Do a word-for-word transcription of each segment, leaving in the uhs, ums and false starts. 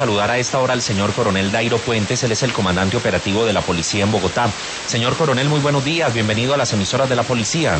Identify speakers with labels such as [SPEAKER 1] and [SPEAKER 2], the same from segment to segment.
[SPEAKER 1] Saludar a esta hora al señor coronel Dairo Puentes, él es el comandante operativo de la policía en Bogotá. Señor coronel, muy buenos días, bienvenido a las emisoras de la policía.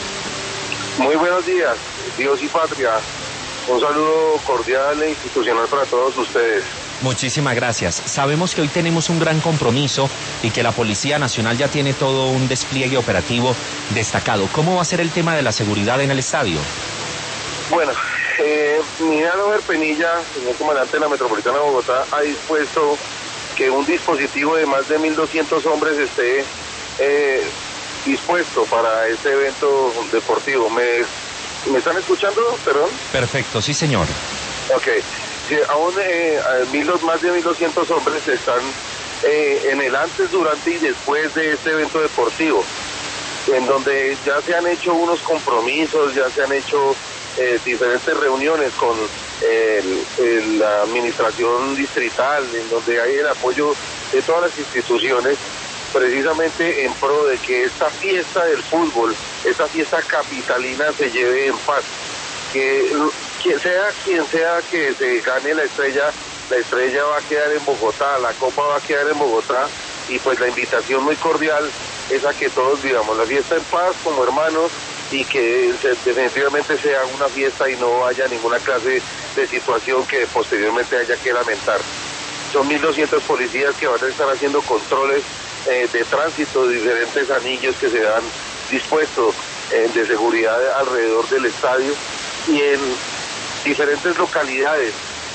[SPEAKER 2] Muy buenos días, Dios y patria. Un saludo cordial e institucional para todos ustedes.
[SPEAKER 1] Muchísimas gracias. Sabemos que hoy tenemos un gran compromiso y que la Policía Nacional ya tiene todo un despliegue operativo destacado. ¿Cómo va a ser el tema de la seguridad en el estadio?
[SPEAKER 2] Bueno, eh, Miguel Over Penilla, señor comandante de la Metropolitana de Bogotá, ha dispuesto que un dispositivo de más de mil doscientos hombres esté eh, dispuesto para este evento deportivo. ¿Me, ¿Me están escuchando? Perdón.
[SPEAKER 1] Perfecto, sí señor.
[SPEAKER 2] Ok. Sí, aún eh, mil, más de mil doscientos hombres están eh, en el antes, durante y después de este evento deportivo, en donde ya se han hecho unos compromisos, ya se han hecho eh, diferentes reuniones con eh, el, el, la administración distrital, en donde hay el apoyo de todas las instituciones, precisamente en pro de que esta fiesta del fútbol, esta fiesta capitalina se lleve en paz, que quien sea quien sea que se gane la estrella, la estrella va a quedar en Bogotá, la copa va a quedar en Bogotá, y pues la invitación muy cordial es a que todos vivamos la fiesta en paz como hermanos y que se, definitivamente sea una fiesta y no haya ninguna clase de situación que posteriormente haya que lamentar. Son mil doscientos policías que van a estar haciendo controles eh, de tránsito de diferentes anillos que se han dispuesto eh, de seguridad alrededor del estadio y en diferentes localidades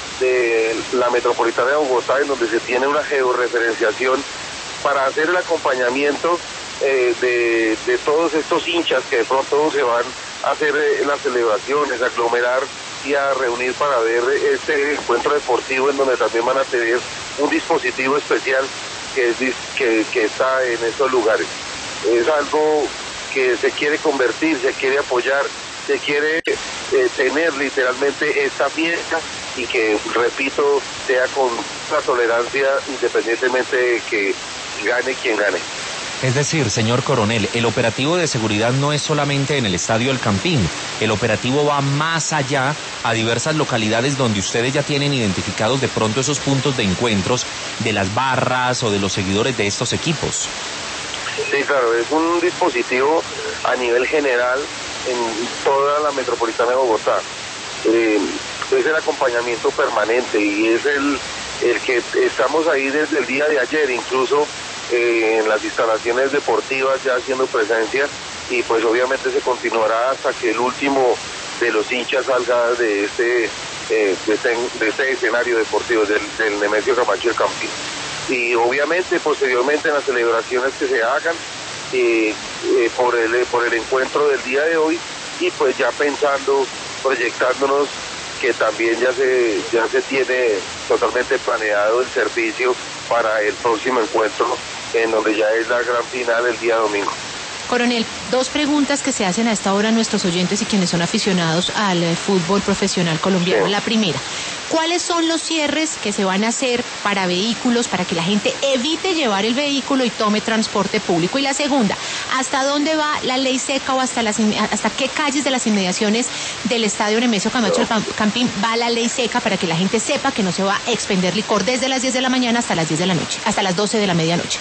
[SPEAKER 2] de la Metropolitana de Bogotá, en donde se tiene una georreferenciación para hacer el acompañamiento eh, de, de todos estos hinchas que de pronto se van a hacer eh, las celebraciones, a aglomerar y a reunir para ver este encuentro deportivo, en donde también van a tener un dispositivo especial que, es, que, que está en esos lugares. Es algo que se quiere convertir, se quiere apoyar, se quiere eh, tener literalmente esta fiesta y que, repito, sea con la tolerancia independientemente de que gane quien gane.
[SPEAKER 1] Es decir, señor coronel, el operativo de seguridad no es solamente en el Estadio El Campín, el operativo va más allá a diversas localidades donde ustedes ya tienen identificados de pronto esos puntos de encuentros de las barras o de los seguidores de estos equipos.
[SPEAKER 2] Sí, claro, es un dispositivo a nivel general en toda la Metropolitana de Bogotá. Eh, es el acompañamiento permanente y es el, el que estamos ahí desde el día de ayer, incluso eh, en las instalaciones deportivas ya haciendo presencia, y pues obviamente se continuará hasta que el último de los hinchas salga de este, eh, de este, de este escenario deportivo del, del Nemesio Camacho El Campín. Y obviamente posteriormente en las celebraciones que se hagan eh, eh, por el por el encuentro del día de hoy, y pues ya pensando, proyectándonos que también ya se ya se tiene totalmente planeado el servicio para el próximo encuentro, en donde ya es la gran final el día domingo.
[SPEAKER 3] Coronel, dos preguntas que se hacen a esta hora nuestros oyentes y quienes son aficionados al fútbol profesional colombiano. Sí. La primera, ¿cuáles son los cierres que se van a hacer para vehículos, para que la gente evite llevar el vehículo y tome transporte público? Y la segunda, ¿hasta dónde va la ley seca o hasta las hasta qué calles de las inmediaciones del Estadio Nemesio Camacho El Campín va la ley seca para que la gente sepa que no se va a expender licor desde las diez de la mañana hasta las diez de la noche, hasta las doce de la medianoche?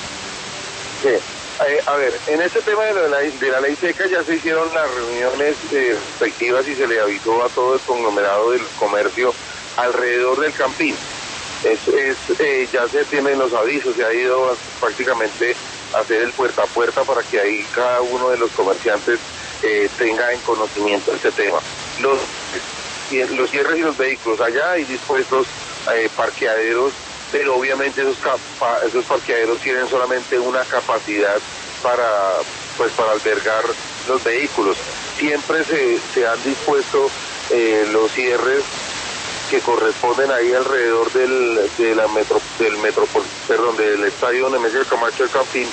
[SPEAKER 2] Sí. Eh, a ver, en este tema de la, de la ley seca ya se hicieron las reuniones eh, respectivas y se le avisó a todo el conglomerado del comercio alrededor del Campín. Es, es, eh, ya se tienen los avisos, se ha ido a, prácticamente a hacer el puerta a puerta para que ahí cada uno de los comerciantes eh, tenga en conocimiento este tema. Los, los cierres y los vehículos, allá hay dispuestos eh, parqueaderos, pero obviamente esos, capa, esos parqueaderos tienen solamente una capacidad para, pues, para albergar los vehículos. Siempre se, se han dispuesto eh, los cierres que corresponden ahí alrededor del, de la metro, del metro, perdón, del Estadio Nemesio Camacho El Campín,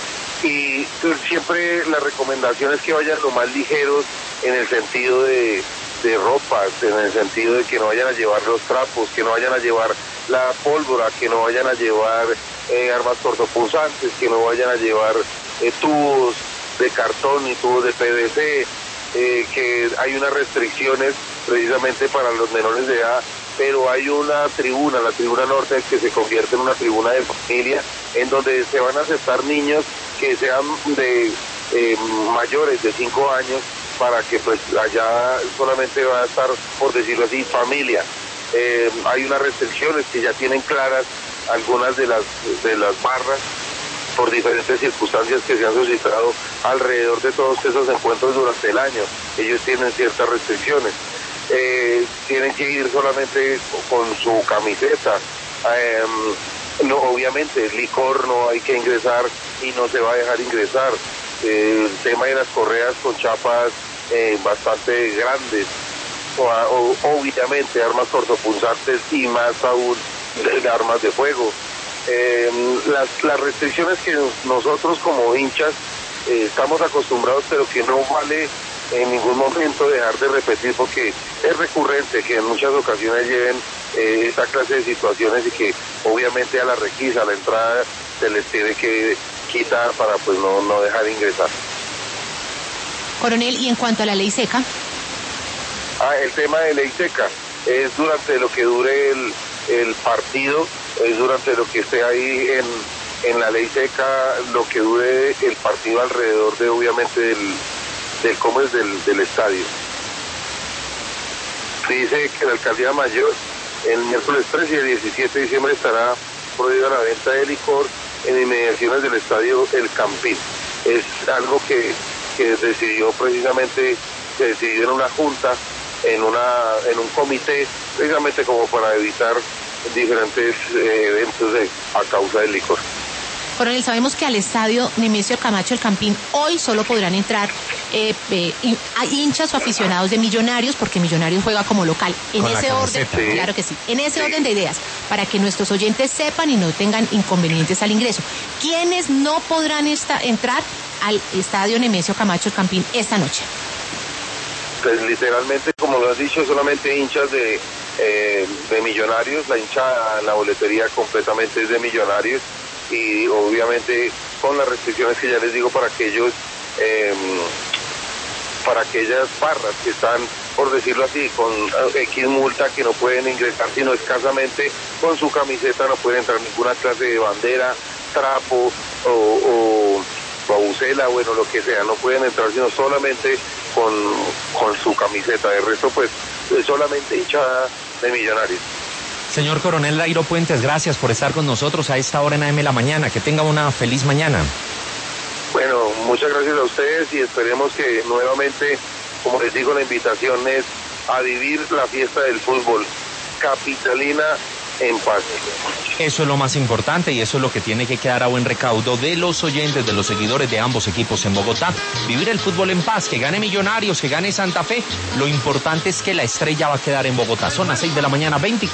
[SPEAKER 2] y siempre la recomendación es que vayan lo más ligeros en el sentido de, de ropas, en el sentido de que no vayan a llevar los trapos, que no vayan a llevar la pólvora, que no vayan a llevar eh, armas cortopunzantes, que no vayan a llevar eh, tubos de cartón y tubos de P V C, eh, que hay unas restricciones precisamente para los menores de edad pero hay una tribuna, la tribuna norte, que se convierte en una tribuna de familia, en donde se van a aceptar niños que sean de eh, mayores de cinco años, para que pues allá solamente va a estar, por decirlo así, familia. Eh, hay unas restricciones que ya tienen claras algunas de las de las barras, por diferentes circunstancias que se han suscitado alrededor de todos esos encuentros durante el año. Ellos tienen ciertas restricciones. Eh, tienen que ir solamente con su camiseta. Eh, no, obviamente el licor no hay que ingresar y no se va a dejar ingresar. Eh, el tema de las correas con chapas eh, bastante grandes, o, o, obviamente armas cortopunzantes y más aún de armas de fuego. Eh, las, las restricciones que nosotros como hinchas eh, estamos acostumbrados, pero que no vale en ningún momento dejar de repetir, porque es recurrente que en muchas ocasiones lleven eh, esta clase de situaciones y que obviamente a la requisa, a la entrada, se les tiene que quitar para pues no, no dejar ingresar.
[SPEAKER 3] Coronel, y en cuanto a la ley seca.
[SPEAKER 2] Ah, el tema de ley seca es durante lo que dure el, el partido, es durante lo que esté ahí en, en la ley seca, lo que dure el partido alrededor de obviamente del del cómo es del, del estadio. Dice que la alcaldía mayor el miércoles trece y el diecisiete de diciembre estará prohibida la venta de licor en inmediaciones del estadio El Campín. Es algo que, que decidió precisamente, se decidió en una junta, en una en un comité, precisamente como para evitar diferentes eh, eventos de, a causa del licor.
[SPEAKER 3] Coronel, sabemos que al estadio Nemesio Camacho El Campín hoy solo podrán entrar eh, eh, hinchas o aficionados de Millonarios, porque Millonarios juega como local. En
[SPEAKER 1] Con
[SPEAKER 3] ese orden,
[SPEAKER 1] sí.
[SPEAKER 3] claro que sí, en ese sí. orden de ideas, para que nuestros oyentes sepan y no tengan inconvenientes al ingreso. ¿Quiénes no podrán esta, entrar al estadio Nemesio Camacho El Campín esta noche?
[SPEAKER 2] Pues literalmente, como lo has dicho, solamente hinchas de, eh, de Millonarios. La hinchada, la boletería completamente es de Millonarios, y obviamente con las restricciones que ya les digo para aquellos eh, para aquellas barras que están, por decirlo así, con X multa, que no pueden ingresar sino escasamente con su camiseta, no pueden entrar ninguna clase de bandera, trapo o, o, o bucela, bueno, lo que sea, no pueden entrar sino solamente con, con su camiseta. De resto pues es solamente hinchada de Millonarios.
[SPEAKER 1] Señor Coronel Dairo Puentes, gracias por estar con nosotros a esta hora en A M La Mañana. Que tenga una feliz mañana.
[SPEAKER 2] Bueno, muchas gracias a ustedes y esperemos que nuevamente, como les digo, la invitación es a vivir la fiesta del fútbol capitalina en paz.
[SPEAKER 1] Eso es lo más importante y eso es lo que tiene que quedar a buen recaudo de los oyentes, de los seguidores de ambos equipos en Bogotá. Vivir el fútbol en paz, que gane Millonarios, que gane Santa Fe. Lo importante es que la estrella va a quedar en Bogotá. Son las seis de la mañana, veinte